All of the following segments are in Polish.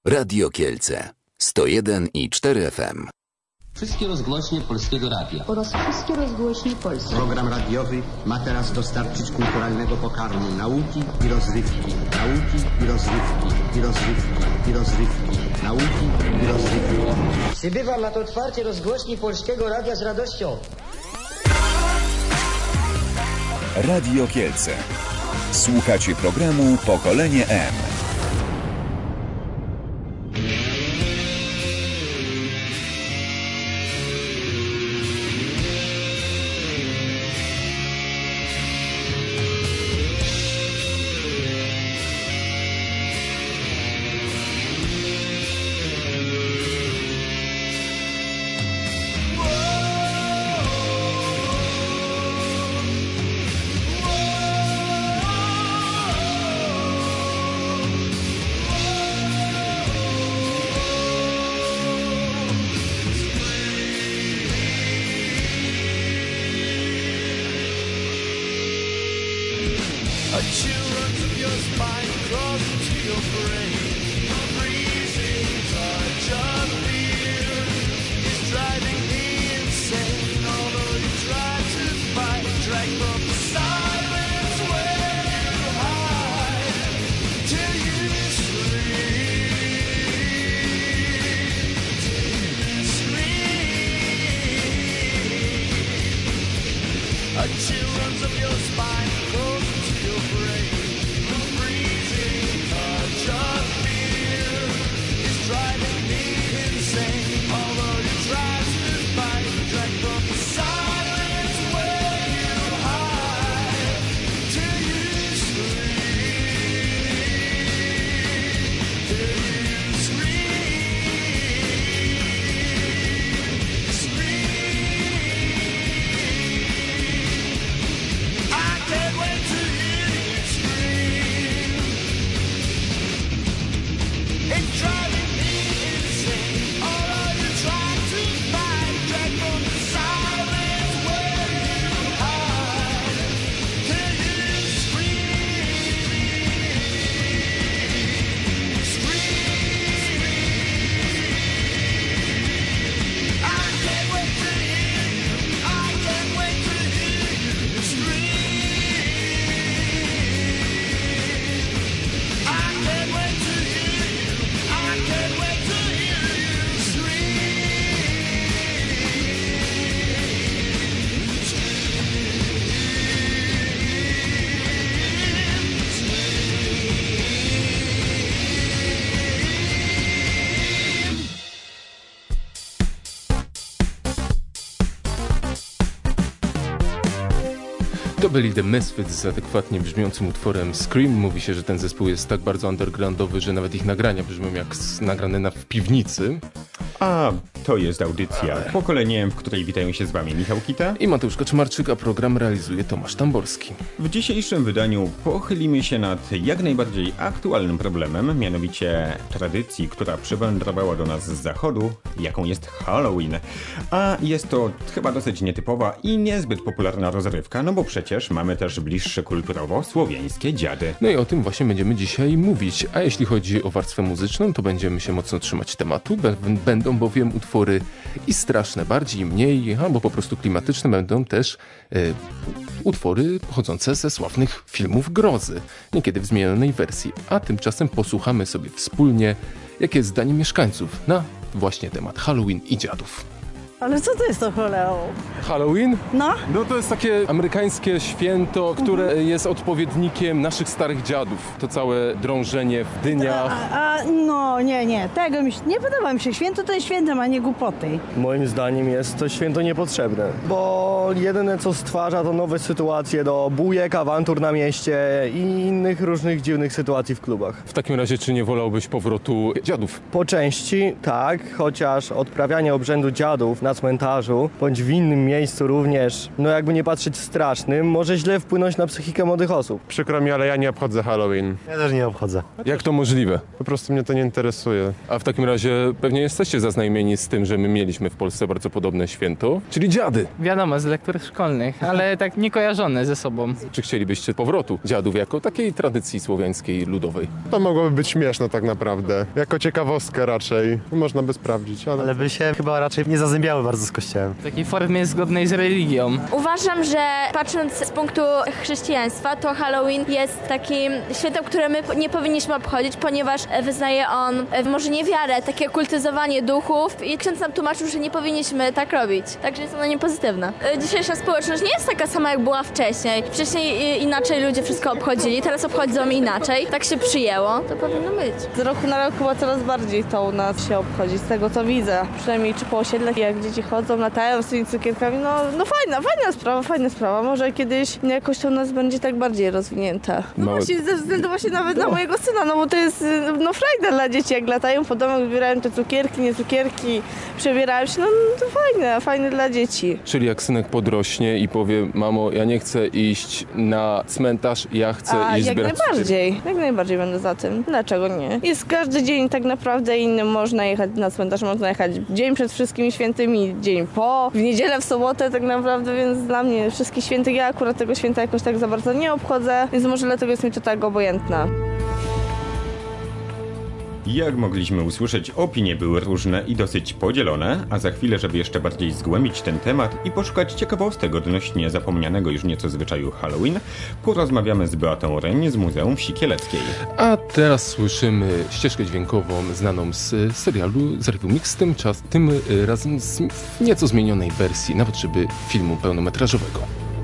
Radio Kielce 101,4 FM. Wszystkie rozgłośnie Polskiego Radia oraz wszystkie rozgłośnie polskie. Program radiowy ma teraz dostarczyć kulturalnego pokarmu nauki i rozrywki. Nauki i rozrywki. I rozrywki. I rozrywki. Nauki i rozrywki. Przybywam na to otwarcie rozgłośni Polskiego Radia z radością. Radio Kielce. Słuchacie programu Pokolenie M. To byli The Misfits z adekwatnie brzmiącym utworem Scream. Mówi się, że ten zespół jest tak bardzo undergroundowy, że nawet ich nagrania brzmią jak nagrane w piwnicy. A to jest audycja Pokolenie, w której witają się z wami Michał Kita i Mateusz Kaczmarczyk, a program realizuje Tomasz Tamborski. W dzisiejszym wydaniu pochylimy się nad jak najbardziej aktualnym problemem, mianowicie tradycji, która przywędrowała do nas z zachodu, jaką jest Halloween. A jest to chyba dosyć nietypowa i niezbyt popularna rozrywka, no bo przecież mamy też bliższe kulturowo słowiańskie dziady. No i o tym właśnie będziemy dzisiaj mówić. A jeśli chodzi o warstwę muzyczną, to będziemy się mocno trzymać tematu. Będą bowiem utwory i straszne, bardziej i mniej, albo po prostu klimatyczne. Będą też utwory pochodzące ze sławnych filmów grozy, niekiedy w zmienionej wersji. A tymczasem posłuchamy sobie wspólnie, jakie jest zdanie mieszkańców na właśnie temat Halloween i dziadów. Ale co to jest to Halloween? No. No to jest takie amerykańskie święto, które jest odpowiednikiem naszych starych dziadów. To całe drążenie w dyniach. No nie. Tego nie podoba mi się. Święto to jest świętem, a nie głupoty. Moim zdaniem jest to święto niepotrzebne, bo jedyne co stwarza to nowe sytuacje do bujek, awantur na mieście i innych różnych dziwnych sytuacji w klubach. W takim razie czy nie wolałbyś powrotu dziadów? Po części tak, chociaż odprawianie obrzędu dziadów na na cmentarzu, bądź w innym miejscu również, no jakby nie patrzeć strasznym, może źle wpłynąć na psychikę młodych osób. Przykro mi, ale ja nie obchodzę Halloween. Ja też nie obchodzę. Jak to możliwe? Po prostu mnie to nie interesuje. A w takim razie pewnie jesteście zaznajomieni z tym, że my mieliśmy w Polsce bardzo podobne święto, czyli dziady. Wiadomo, z lektur szkolnych, ale tak nie kojarzone ze sobą. Czy chcielibyście powrotu dziadów jako takiej tradycji słowiańskiej, ludowej? To mogłoby być śmieszne tak naprawdę. Jako ciekawostkę raczej. Można by sprawdzić, Ale by się chyba raczej nie zazębiały bardzo z Kościołem. W takiej formie zgodnej z religią. Uważam, że patrząc z punktu chrześcijaństwa, to Halloween jest takim świętem, które my nie powinniśmy obchodzić, ponieważ wyznaje on może nie wiarę, takie kultyzowanie duchów i ksiądz nam tłumaczył, że nie powinniśmy tak robić. Także jest ono niepozytywne. Dzisiejsza społeczność nie jest taka sama, jak była wcześniej. Wcześniej inaczej ludzie wszystko obchodzili, teraz obchodzą inaczej. Tak się przyjęło, to powinno być. Z roku na rok chyba coraz bardziej to u nas się obchodzi, z tego co widzę. Przynajmniej czy po osiedlach, jak dzieci chodzą, latają z tymi cukierkami, no fajna sprawa. Może kiedyś jakoś to u nas będzie tak bardziej rozwinięte. No właśnie ze względu właśnie nawet na mojego syna, no bo to jest frajda dla dzieci, jak latają po domach, wybierają te cukierki, nie cukierki, przebierają się, no to fajne dla dzieci. Czyli jak synek podrośnie i powie, mamo, ja nie chcę iść na cmentarz, ja chcę iść zbierać jak najbardziej będę za tym. Dlaczego nie? Jest każdy dzień tak naprawdę inny, można jechać na cmentarz, można jechać dzień przed wszystkimi świętymi, dzień po, w niedzielę, w sobotę tak naprawdę, więc dla mnie wszystkich świętych, ja akurat tego święta jakoś tak za bardzo nie obchodzę, więc może dlatego jest mi to tak obojętne. Jak mogliśmy usłyszeć, opinie były różne i dosyć podzielone, a za chwilę, żeby jeszcze bardziej zgłębić ten temat i poszukać ciekawostek odnośnie zapomnianego już nieco zwyczaju Halloween, porozmawiamy z Beatą Reń z Muzeum Wsi Kieleckiej. A teraz słyszymy ścieżkę dźwiękową znaną z serialu, z Review Mix, tym razem w nieco zmienionej wersji na potrzeby filmu pełnometrażowego.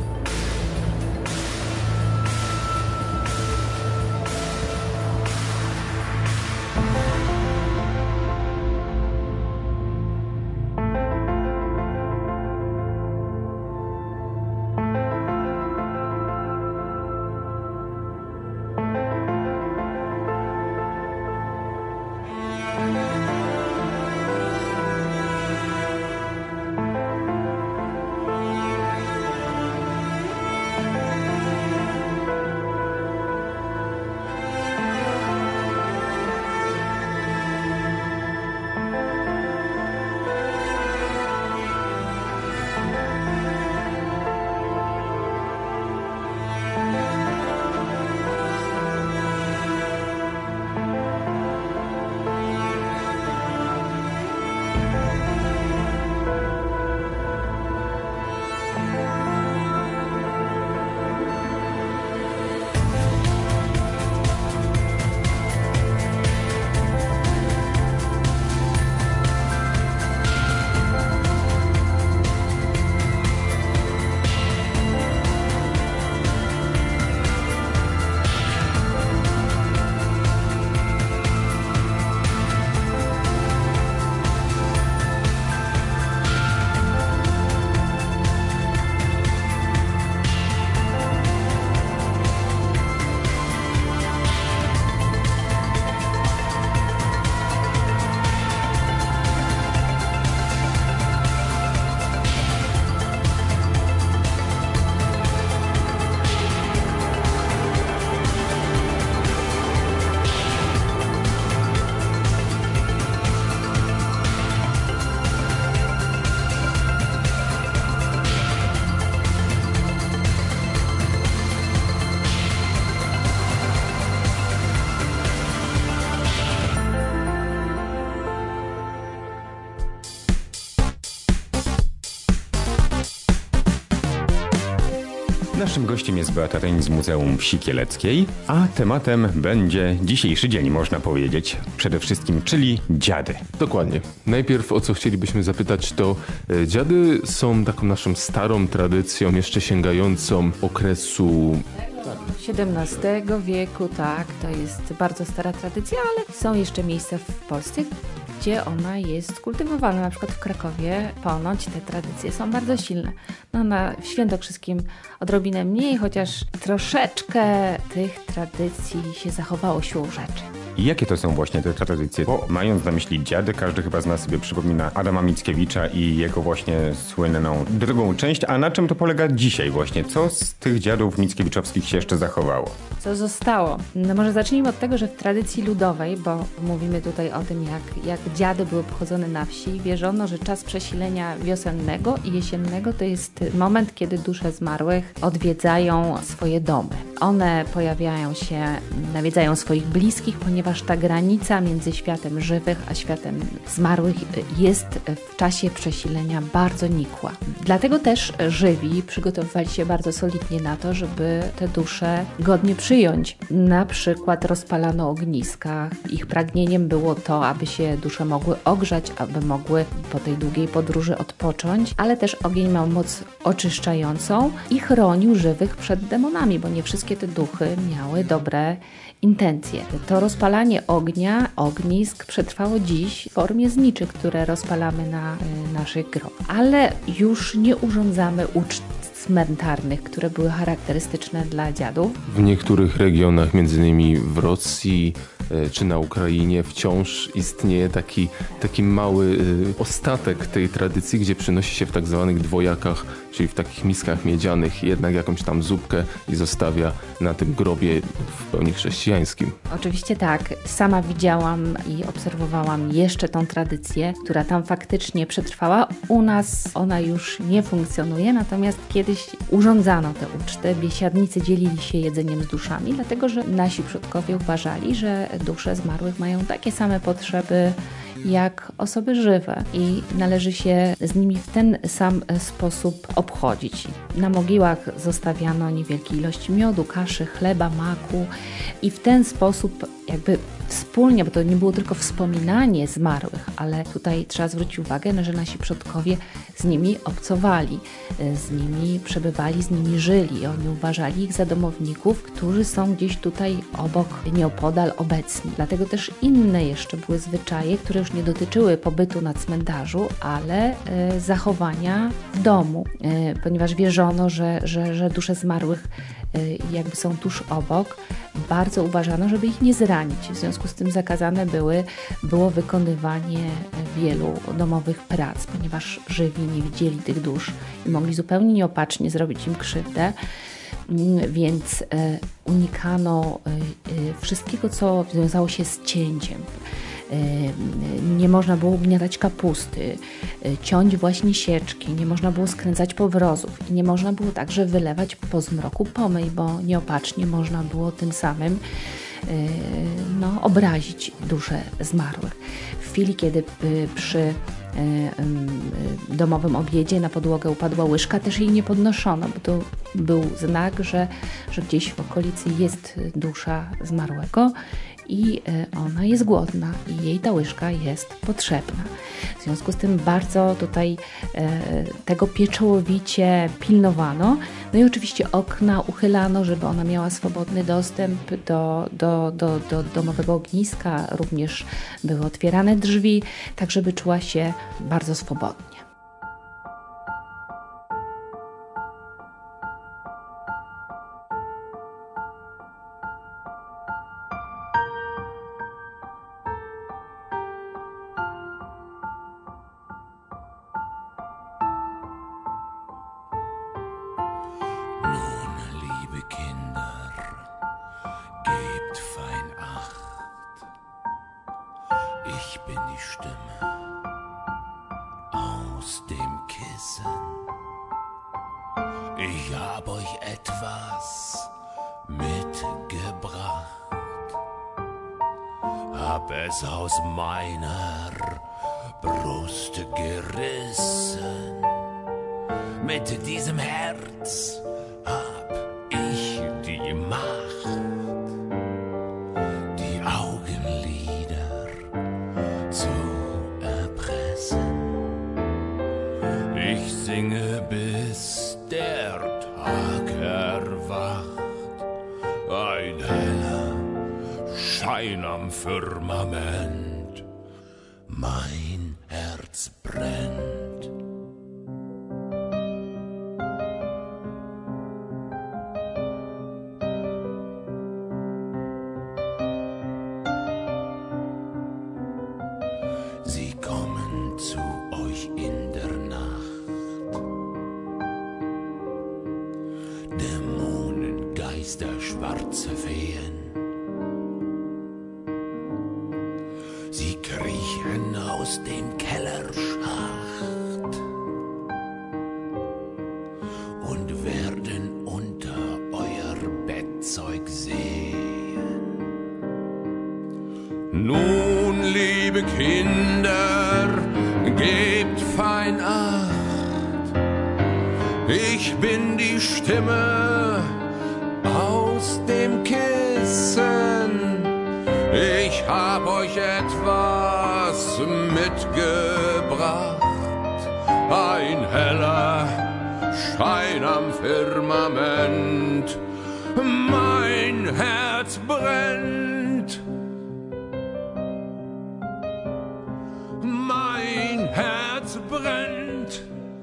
Naszym gościem jest Beata Reń z Muzeum Wsi Kieleckiej, a tematem będzie dzisiejszy dzień, można powiedzieć. Przede wszystkim, czyli dziady. Dokładnie. Najpierw o co chcielibyśmy zapytać, to dziady są taką naszą starą tradycją, jeszcze sięgającą okresu XVII wieku, tak, to jest bardzo stara tradycja, ale są jeszcze miejsca w Polsce, gdzie ona jest kultywowana. Na przykład w Krakowie ponoć te tradycje są bardzo silne. No na Świętokrzyskim odrobinę mniej, chociaż troszeczkę tych tradycji się zachowało siłą rzeczy. Jakie to są właśnie te tradycje? Bo mając na myśli dziady, każdy chyba z nas sobie przypomina Adama Mickiewicza i jego właśnie słynną drugą część. A na czym to polega dzisiaj właśnie? Co z tych dziadów mickiewiczowskich się jeszcze zachowało? Co zostało? No może zacznijmy od tego, że w tradycji ludowej, bo mówimy tutaj o tym, jak dziady były obchodzone na wsi, wierzono, że czas przesilenia wiosennego i jesiennego to jest moment, kiedy dusze zmarłych odwiedzają swoje domy. One pojawiają się, nawiedzają swoich bliskich, ponieważ ta granica między światem żywych a światem zmarłych jest w czasie przesilenia bardzo nikła. Dlatego też żywi przygotowywali się bardzo solidnie na to, żeby te dusze godnie przyjąć. Na przykład rozpalano ogniska. Ich pragnieniem było to, aby się dusze mogły ogrzać, aby mogły po tej długiej podróży odpocząć, ale też ogień miał moc oczyszczającą i chronił żywych przed demonami, bo nie wszystkie te duchy miały dobre intencje. To rozpalanie ognisk przetrwało dziś w formie zniczy, które rozpalamy na naszych grobach. Ale już nie urządzamy uczt cmentarnych, które były charakterystyczne dla dziadów. W niektórych regionach, między innymi w Rosji czy na Ukrainie, wciąż istnieje taki mały ostatek tej tradycji, gdzie przynosi się w tak zwanych dwojakach, czyli w takich miskach miedzianych, jednak jakąś tam zupkę i zostawia na tym grobie w pełni chrześcijańskim. Oczywiście tak. Sama widziałam i obserwowałam jeszcze tą tradycję, która tam faktycznie przetrwała. U nas ona już nie funkcjonuje, natomiast kiedyś urządzano te uczty. Biesiadnicy dzielili się jedzeniem z duszami, dlatego że nasi przodkowie uważali, że dusze zmarłych mają takie same potrzeby jak osoby żywe i należy się z nimi w ten sam sposób obchodzić. Na mogiłach zostawiano niewielkie ilości miodu, kaszy, chleba, maku i w ten sposób jakby wspólnie, bo to nie było tylko wspominanie zmarłych, ale tutaj trzeba zwrócić uwagę, że nasi przodkowie z nimi obcowali, z nimi przebywali, z nimi żyli. Oni uważali ich za domowników, którzy są gdzieś tutaj obok, nieopodal obecni. Dlatego też inne jeszcze były zwyczaje, które już nie dotyczyły pobytu na cmentarzu, ale zachowania w domu, ponieważ wierzono, że dusze zmarłych jakby są tuż obok, bardzo uważano, żeby ich nie zranić. W związku z tym zakazane było wykonywanie wielu domowych prac, ponieważ żywi nie widzieli tych dusz i mogli zupełnie nieopatrznie zrobić im krzywdę, więc unikano wszystkiego, co wiązało się z cięciem. Nie można było ugniatać kapusty, ciąć właśnie sieczki, nie można było skręcać powrozów i nie można było także wylewać po zmroku pomyj, bo nieopatrznie można było tym samym obrazić dusze zmarłych. W chwili, kiedy przy domowym obiedzie na podłogę upadła łyżka, też jej nie podnoszono, bo to był znak, że gdzieś w okolicy jest dusza zmarłego i ona jest głodna i jej ta łyżka jest potrzebna. W związku z tym bardzo tutaj tego pieczołowicie pilnowano. No i oczywiście okna uchylano, żeby ona miała swobodny dostęp do domowego ogniska. Również były otwierane drzwi, tak żeby czuła się bardzo swobodnie. Ich bin die Stimme aus dem Kissen. Ich hab euch etwas mitgebracht, hab es aus meiner Brust gerissen. Mit diesem Herz hab ich die Macht, die Augenlider zu erpressen. Ich singe, bis der Tag erwacht, ein heller Schein am Firmament, mein Herz brennt. sie kommen zu euch in der Nacht. Dämonen, Geister, schwarze Feen. Sie kriechen aus dem Kellerschacht und werden unter euer Bettzeug sehen. Nun, liebe Kinder, gebt fein Acht. Ich bin die Stimme aus dem Kissen. Ich hab euch etwas mitgebracht, ein heller Schein am Firmament. Mein Herz brennt, mein Herz brennt.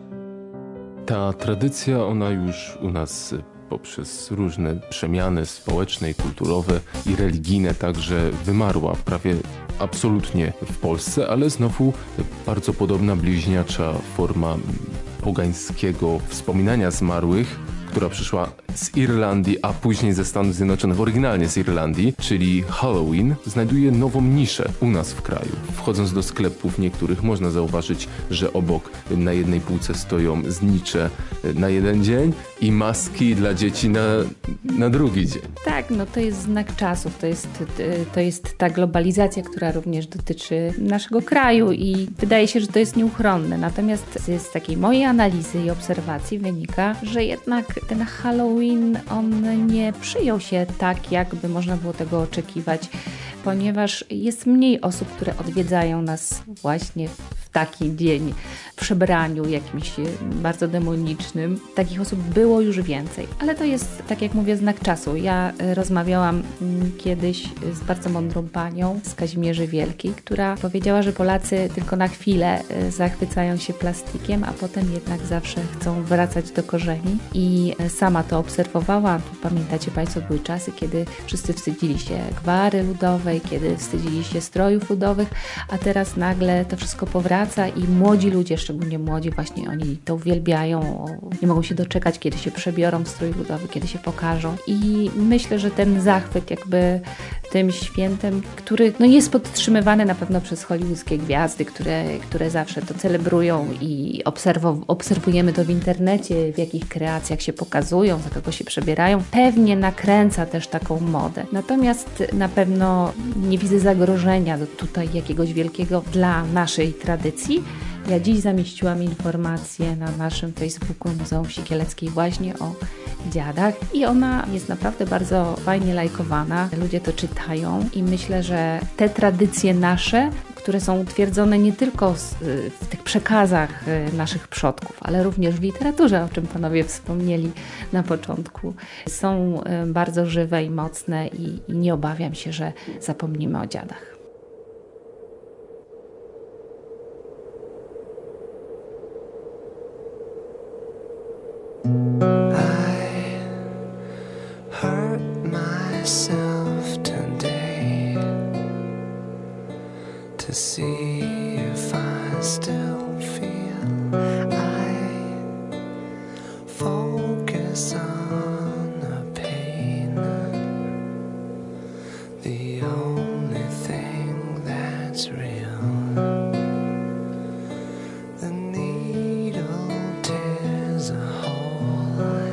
Ta tradycja, ona już u nas poprzez różne przemiany społeczne i kulturowe i religijne także wymarła prawie absolutnie w Polsce, ale znowu bardzo podobna bliźniacza forma pogańskiego wspominania zmarłych, która przyszła z Irlandii, a później ze Stanów Zjednoczonych, oryginalnie z Irlandii, czyli Halloween, znajduje nową niszę u nas w kraju. Wchodząc do sklepów niektórych można zauważyć, że obok na jednej półce stoją znicze na jeden dzień i maski dla dzieci na drugi dzień. Tak, no to jest znak czasów, to jest ta globalizacja, która również dotyczy naszego kraju i wydaje się, że to jest nieuchronne. Natomiast z takiej mojej analizy i obserwacji wynika, że jednak ten Halloween, on nie przyjął się tak, jakby można było tego oczekiwać, ponieważ jest mniej osób, które odwiedzają nas właśnie w taki dzień w przebraniu jakimś bardzo demonicznym. Takich osób było już więcej, ale to jest, tak jak mówię, znak czasu. Ja rozmawiałam kiedyś z bardzo mądrą panią z Kazimierzy Wielkiej, która powiedziała, że Polacy tylko na chwilę zachwycają się plastikiem, a potem jednak zawsze chcą wracać do korzeni i sama to obserwowała. Pamiętacie Państwo, były czasy, kiedy wszyscy wstydzili się gwary ludowej, kiedy wstydzili się strojów ludowych, a teraz nagle to wszystko powraca i młodzi ludzie, szczególnie młodzi, właśnie oni to uwielbiają, nie mogą się doczekać, kiedy się przebiorą w strój ludowy, kiedy się pokażą. I myślę, że ten zachwyt jakby tym świętem, który jest podtrzymywany na pewno przez hollywoodzkie gwiazdy, które zawsze to celebrują i obserwujemy to w internecie, w jakich kreacjach się pokazują, za kogo się przebierają, pewnie nakręca też taką modę. Natomiast na pewno nie widzę zagrożenia tutaj jakiegoś wielkiego dla naszej tradycji. Ja dziś zamieściłam informację na naszym Facebooku Muzeum Sikieleckiej właśnie o dziadach i ona jest naprawdę bardzo fajnie lajkowana. Ludzie to czytają i myślę, że te tradycje nasze, które są utwierdzone nie tylko w tych przekazach naszych przodków, ale również w literaturze, o czym panowie wspomnieli na początku, są bardzo żywe i mocne i nie obawiam się, że zapomnimy o dziadach. To see if I still feel. I focus on the pain, the only thing that's real. The needle tears a hole,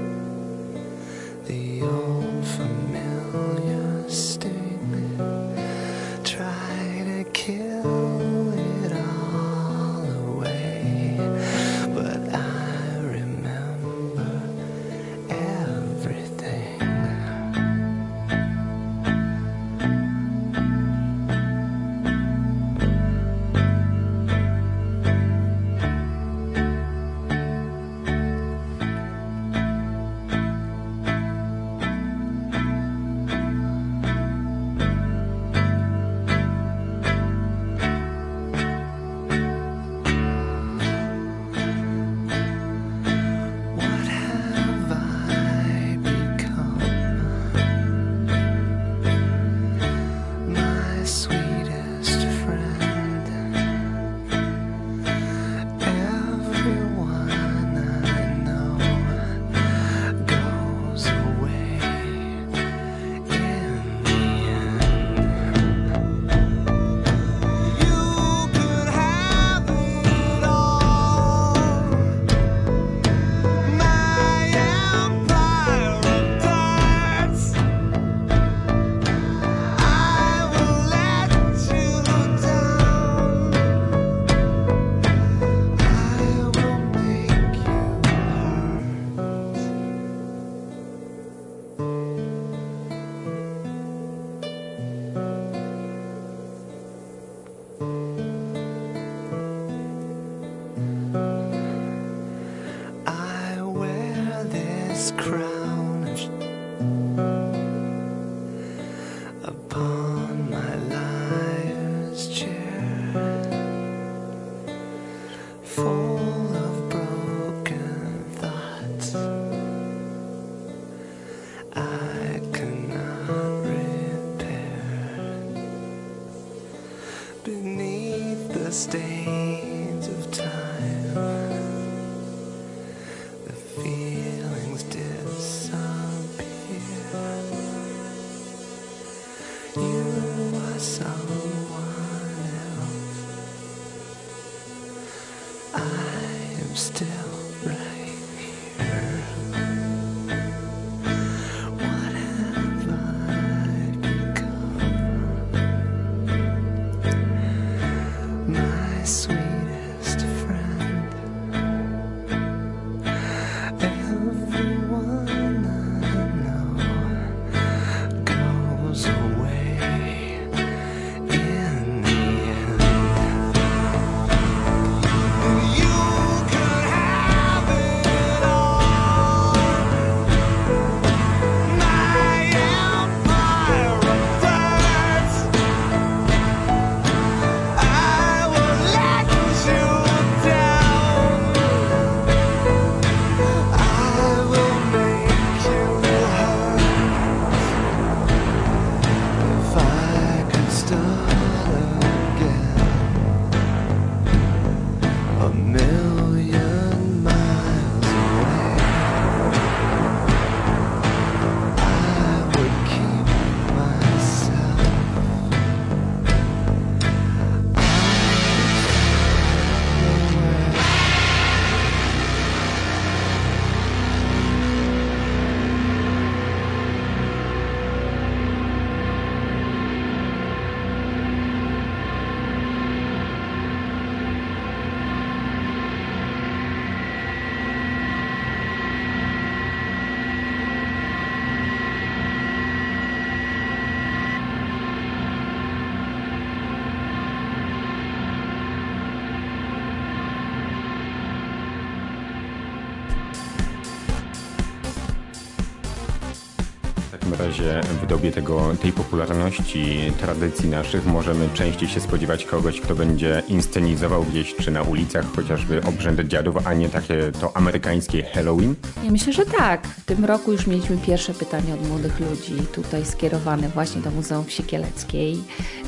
the old familiar sting. Try to kill it all away. full of broken thoughts I cannot repair. Beneath the stains of time, the feelings disappear. You are someone else. I am still right here. What have I become? My sweetest friend. Everyone I know goes away in the end. You could have it all. My empire of thoughts. I will let you down. I will make you hurt. If I could start again, a million miles away, I would keep myself. W takim razie w dobie tej popularności tradycji naszych możemy częściej się spodziewać kogoś, kto będzie inscenizował gdzieś czy na ulicach chociażby obrzędy dziadów, a nie takie to amerykańskie Halloween? Ja myślę, że tak. W tym roku już mieliśmy pierwsze pytanie od młodych ludzi, tutaj skierowane właśnie do Muzeum Wsi Kieleckiej,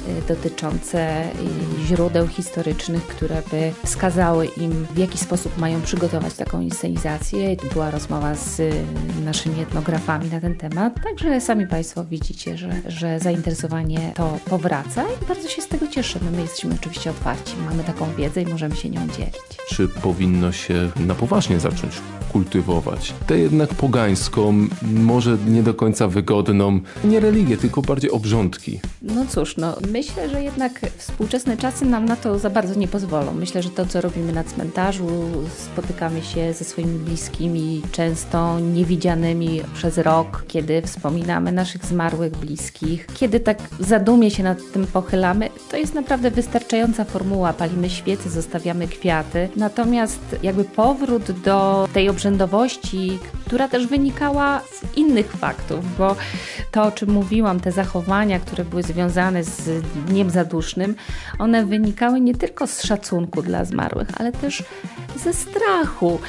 dotyczące źródeł historycznych, które by wskazały im, w jaki sposób mają przygotować taką inscenizację. Była rozmowa z naszymi etnografami na ten temat, także sami Państwo widzicie, że zainteresowanie to powraca i bardzo się z tego cieszymy. My jesteśmy oczywiście otwarci, mamy taką wiedzę i możemy się nią dzielić. Czy powinno się na poważnie zacząć kultywować tę jednak pogańską, może nie do końca wygodną, nie religię, tylko bardziej obrządki? No cóż, myślę, że jednak współczesne czasy nam na to za bardzo nie pozwolą. Myślę, że to, co robimy na cmentarzu, spotykamy się ze swoimi bliskimi, często niewidzianymi przez rok, kiedy wspominamy naszych zmarłych bliskich, kiedy tak zadumie się nad tym pochylamy, to jest naprawdę wystarczająca formuła. Palimy świece, zostawiamy kwiaty. Natomiast jakby powrót do tej obrzędowości, która też wynikała z innych faktów, bo to, o czym mówiłam, te zachowania, które były związane z Dniem Zadusznym, one wynikały nie tylko z szacunku dla zmarłych, ale też ze strachu.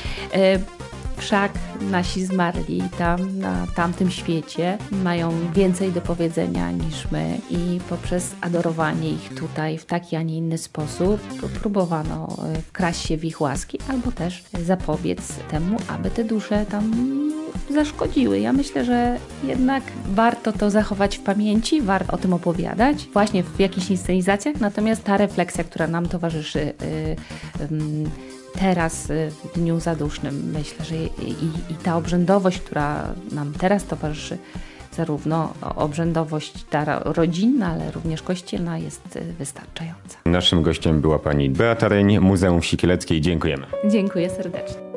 Wszak nasi zmarli tam, na tamtym świecie, mają więcej do powiedzenia niż my i poprzez adorowanie ich tutaj w taki, a nie inny sposób próbowano wkraść się w ich łaski albo też zapobiec temu, aby te dusze tam zaszkodziły. Ja myślę, że jednak warto to zachować w pamięci, warto o tym opowiadać, właśnie w jakichś inscenizacjach, natomiast ta refleksja, która nam towarzyszy teraz w Dniu Zadusznym, myślę, że i ta obrzędowość, która nam teraz towarzyszy, zarówno obrzędowość ta rodzinna, ale również kościelna, jest wystarczająca. Naszym gościem była pani Beata Ryń, Muzeum Wsi Kieleckiej. Dziękujemy. Dziękuję serdecznie.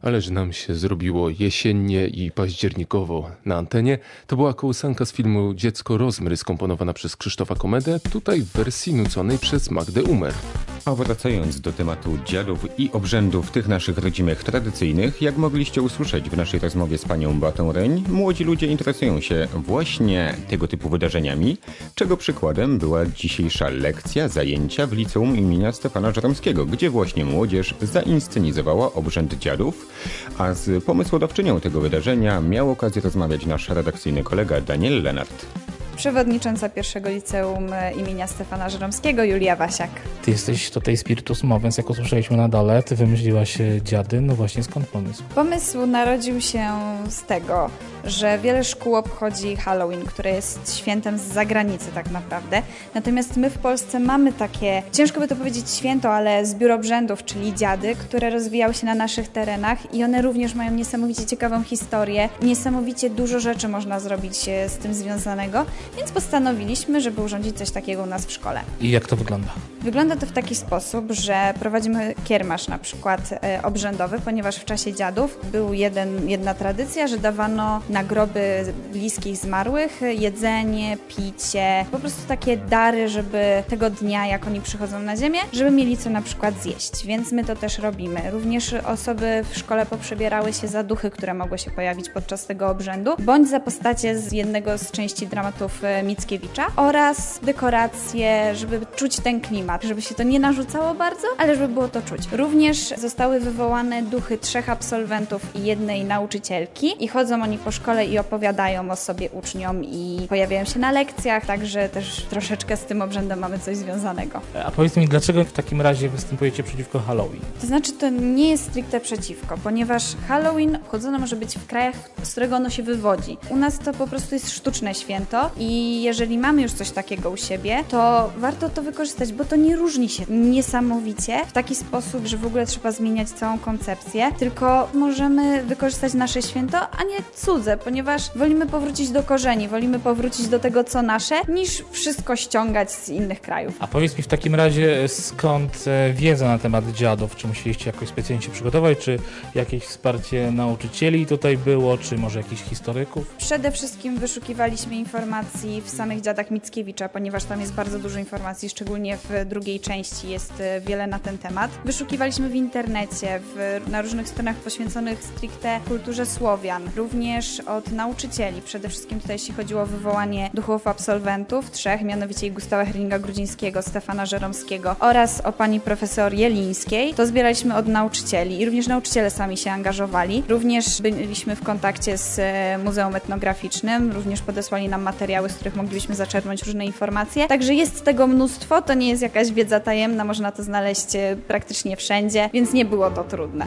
Ależ nam się zrobiło jesiennie i październikowo na antenie. To była kołysanka z filmu Dziecko Rozmry, skomponowana przez Krzysztofa Komedę, tutaj w wersji nuconej przez Magdę Umer. A wracając do tematu dziadów i obrzędów tych naszych rodzimych tradycyjnych, jak mogliście usłyszeć w naszej rozmowie z panią Beatą Reń, młodzi ludzie interesują się właśnie tego typu wydarzeniami, czego przykładem była dzisiejsza lekcja, zajęcia w liceum imienia Stefana Żeromskiego, gdzie właśnie młodzież zainscenizowała obrzęd dziadów, a z pomysłodawczynią tego wydarzenia miał okazję rozmawiać nasz redakcyjny kolega Daniel Lenart. Przewodnicząca pierwszego liceum imienia Stefana Żeromskiego, Julia Wasiak. Ty jesteś tutaj spiritus movens, jak usłyszeliśmy na dole, ty wymyśliłaś dziady, no właśnie skąd pomysł? Pomysł narodził się z tego, że wiele szkół obchodzi Halloween, które jest świętem z zagranicy tak naprawdę. Natomiast my w Polsce mamy takie, ciężko by to powiedzieć święto, ale zbiór obrzędów, czyli dziady, które rozwijały się na naszych terenach i one również mają niesamowicie ciekawą historię. Niesamowicie dużo rzeczy można zrobić z tym związanego, więc postanowiliśmy, żeby urządzić coś takiego u nas w szkole. I jak to wygląda? Wygląda to w taki sposób, że prowadzimy kiermasz na przykład obrzędowy, ponieważ w czasie dziadów był jedna tradycja, że dawano na groby bliskich zmarłych jedzenie, picie, po prostu takie dary, żeby tego dnia, jak oni przychodzą na ziemię, żeby mieli co na przykład zjeść, więc my to też robimy. Również osoby w szkole poprzebierały się za duchy, które mogły się pojawić podczas tego obrzędu, bądź za postacie z jednego z części dramatów Mickiewicza oraz dekoracje, żeby czuć ten klimat, żeby się to nie narzucało bardzo, ale żeby było to czuć. Również zostały wywołane duchy 3 absolwentów i 1 nauczycielki i chodzą oni po szkole i opowiadają o sobie uczniom i pojawiają się na lekcjach, także też troszeczkę z tym obrzędem mamy coś związanego. A powiedz mi, dlaczego w takim razie występujecie przeciwko Halloween? To znaczy, to nie jest stricte przeciwko, ponieważ Halloween obchodzone może być w krajach, z którego ono się wywodzi. U nas to po prostu jest sztuczne święto i jeżeli mamy już coś takiego u siebie, to warto to wykorzystać, bo to nie różni się niesamowicie w taki sposób, że w ogóle trzeba zmieniać całą koncepcję, tylko możemy wykorzystać nasze święto, a nie cudze, ponieważ wolimy powrócić do korzeni, wolimy powrócić do tego, co nasze, niż wszystko ściągać z innych krajów. A powiedz mi w takim razie, skąd wiedza na temat dziadów? Czy musieliście jakoś specjalnie się przygotować, czy jakieś wsparcie nauczycieli tutaj było, czy może jakichś historyków? Przede wszystkim wyszukiwaliśmy informacji w samych dziadach Mickiewicza, ponieważ tam jest bardzo dużo informacji, szczególnie w drugiej części jest wiele na ten temat. Wyszukiwaliśmy w internecie, na różnych stronach poświęconych stricte kulturze Słowian, również od nauczycieli, przede wszystkim tutaj jeśli chodziło o wywołanie duchów absolwentów, 3, mianowicie Gustawa Herlinga-Grudzińskiego, Stefana Żeromskiego oraz o pani profesor Jelińskiej. To zbieraliśmy od nauczycieli i również nauczyciele sami się angażowali. Również byliśmy w kontakcie z Muzeum Etnograficznym, również podesłali nam materiały, z których moglibyśmy zaczerpnąć różne informacje. Także jest tego mnóstwo, to nie jest jakaś wiedza tajemna, można to znaleźć praktycznie wszędzie, więc nie było to trudne.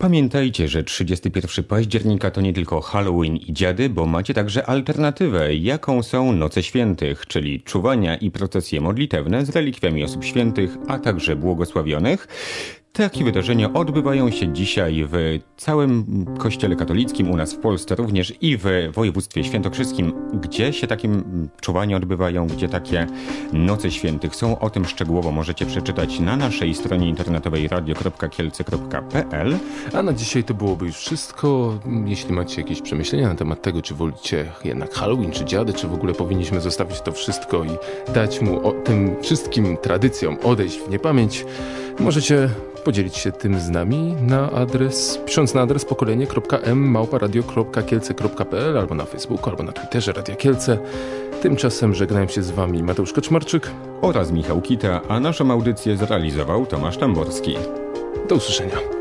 Pamiętajcie, że 31 października to nie tylko Halloween i dziady, bo macie także alternatywę, jaką są Noce Świętych, czyli czuwania i procesje modlitewne z relikwiami osób świętych, a także błogosławionych. Takie wydarzenia odbywają się dzisiaj w całym Kościele katolickim u nas w Polsce, również i w województwie świętokrzyskim, gdzie się takie czuwania odbywają, gdzie takie Noce Świętych są. O tym szczegółowo możecie przeczytać na naszej stronie internetowej radio.kielce.pl. A na dzisiaj to byłoby już wszystko. Jeśli macie jakieś przemyślenia na temat tego, czy wolicie jednak Halloween, czy dziady, czy w ogóle powinniśmy zostawić to wszystko i dać mu tym wszystkim tradycjom odejść w niepamięć, możecie podzielić się tym z nami pisząc na adres pokolenie.m@radio.kielce.pl albo na Facebooku, albo na Twitterze Radia Kielce. Tymczasem żegnają się z wami Mateusz Kaczmarczyk oraz Michał Kita, a naszą audycję zrealizował Tomasz Tamborski. Do usłyszenia.